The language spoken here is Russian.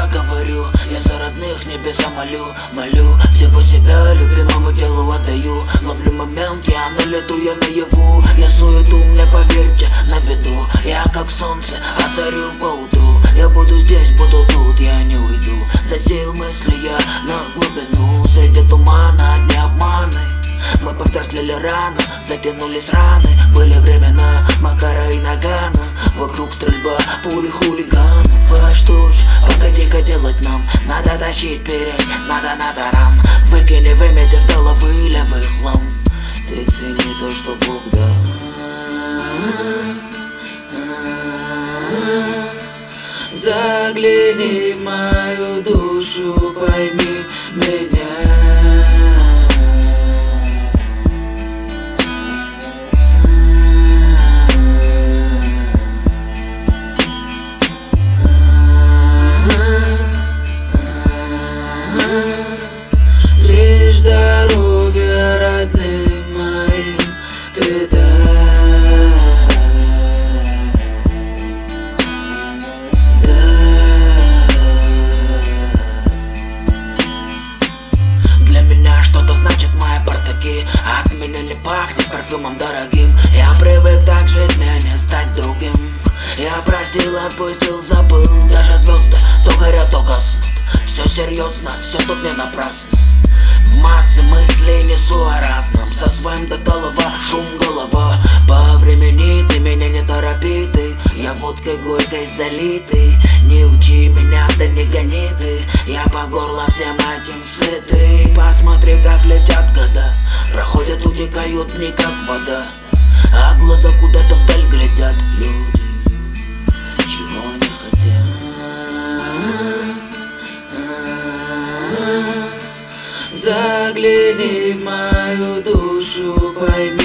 я говорю, я за родных небеса молю всего себя любимому делу отдаю. Ловлю момент, я на лету, я наяву. Я суету, мне поверьте, на виду. Я как солнце, озарю поутру. Я буду здесь, буду тут, я не уйду. Засеял мысли я на глубину. Среди тумана одни обманы. Мы повзрослели рано, затянулись раны. Были времена Макара и Нагана. Вокруг стрельба, пули хулиганов. А что ж, погоди-ка делать нам? Надо тащить перень, надо ран. Выкини, выметь из головы левый хлам. Ты цени то, что Бог дал. Загляни в мою душу, пойми меня. Лишь здоровье родным моим ты дай. Для меня что-то значит мои бардаки. От меня не пахнет парфюмом дорогим. Я привык так жить, мне не стать другим. Я простил, отпустил, забыл. Даже звезды то горят, то гаснут. Все серьезно, все тут не напрасно. В массы мыслей несу о разном. Со своим до голова, шум голова. По времени ты меня не торопи ты. Я водкой горькой залитый. Не учи меня, да не гони ты. Я по горло всем этим сытый. Посмотри, как летят года. Проходят, утекают дни, как вода. А глаза куда-то вдаль глядят люди. Чего не хотят. Загляни в мою душу, пойми